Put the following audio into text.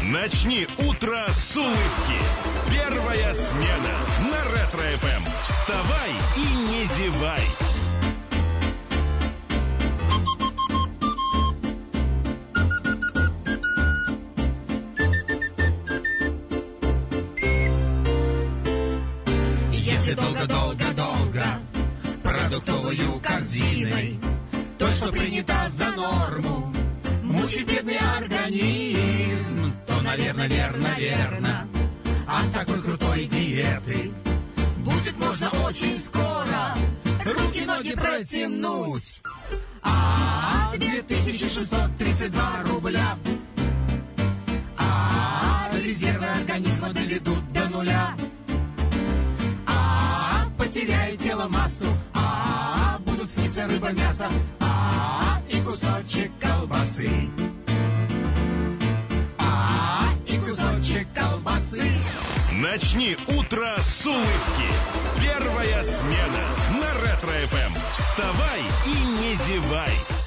Начни утро с улыбки. Первая смена на Ретро-ФМ. Вставай и не зевай. Если долго-долго-долго продуктовую корзиной то, что принято за норму, мучит бедный организм, то, наверное, верно, от такой крутой диеты будет можно очень скоро руки-ноги протянуть. 2632 рубля. Резервы организма доведут до нуля. Потеряет тело массу, будут сниться рыба, мясо, и кусочек колбасы. И кусочек колбасы. Начни утро с улыбки. Первая смена на Ретро-ФМ. Вставай и не зевай.